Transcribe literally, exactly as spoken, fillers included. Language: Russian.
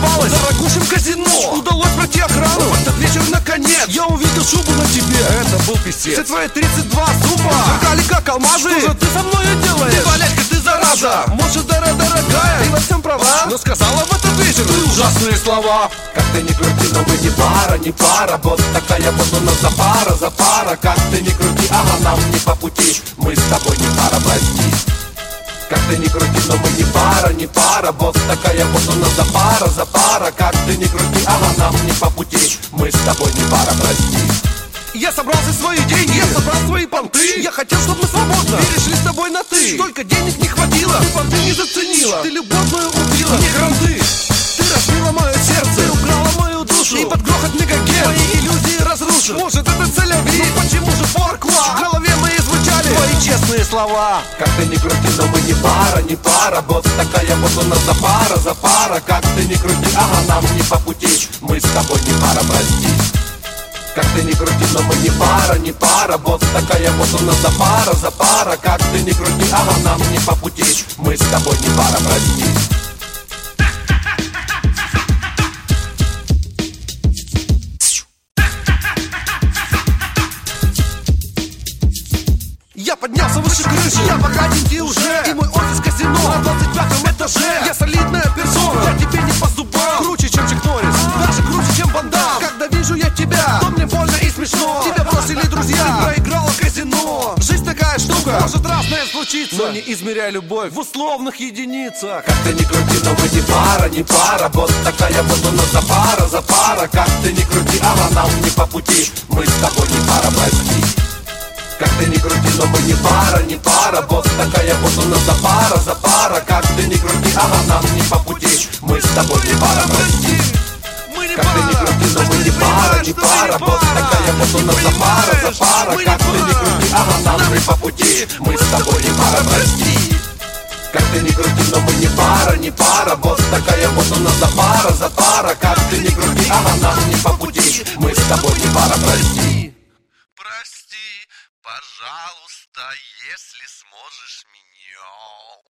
попалась в дорогущем казино. Удалось пройти охрану, в этот вечер наконец я увидел шубу на тебе. Это был писец. Все твои тридцать два зуба сверкали как алмазы. Что же ты со мною делаешь? Ты, Валечка, ты зараза. Может, дорогая, дорогая, ты во всем права, но сказала в этот вечер ты ужасные слова. Как ты ни крути, но мы не пара, не пара. Вот такая вот у нас запара, запара. Как ты ни крути, ага, нам не по пути. Мы с тобой не пара, прости. Как ты ни крути, но мы не пара, не пара. Вот такая вот у нас запара, запара. Как ты ни крути, ага, нам не по пути. Мы с тобой не пара, прости. Я собрал все свои деньги, я собрал свои понты. Я хотел, чтобы мы свободно перешли с тобой на ты. Только денег не хватило, ты понты не заценила. Ты любовь мою убила, не гранды. Ты разбила мое сердце, ты украла мою душу. И под грохот мегагерц мои иллюзии разрушил. Может, это цель-ави, но почему же форква? В голове моей звучали твои честные слова. Как ты ни крути, но мы не пара, не пара. Вот такая вот у нас запара, запара. Как ты ни крути, ага, нам не по пути. Мы с тобой не пара, прости. Как ты ни крути, но мы не пара, не пара. Вот такая вот у нас запара, запара. Как ты ни крути, ага, нам не по пути. Мы с тобой не пара, прости. Я поднялся выше крыши, я богатенький уже. И мой офис казино на двадцать пятом этаже. Я солидная персона, я тебе не по зубам. Круче, чем Чак Норрис, даже круче, чем Ван Дам. Когда вижу я тебя, то мне больно и смешно. Тебя бросили друзья, ты проиграла казино. Жизнь такая штука, может разное случиться, но не измеряй любовь в условных единицах. Как ты ни крути, но мы не пара, не пара. Вот такая вот у нас запара, запара. Как ты ни крути, ага, нам не по пути. Мы с тобой не пара, прости. Как ты ни крути, но мы не пара, не пара. Вот такая вот у нас запара, запара. Как ты ни крути, ага, нам не по пути. Мы с тобой не пара, прости. Как ты ни крути, но мы не пара, не пара. Вот такая вот у нас запара, запара. Как ты ни крути, ага, нам не по пути. Мы с тобой не пара, прости. Как ты ни крути, но мы не пара, не пара. Вот такая вот у нас запара, запара. Как ты ни крути, ага, нам не по пути. Мы с тобой не пара, прости. Прости, пожалуйста, если сможешь меня.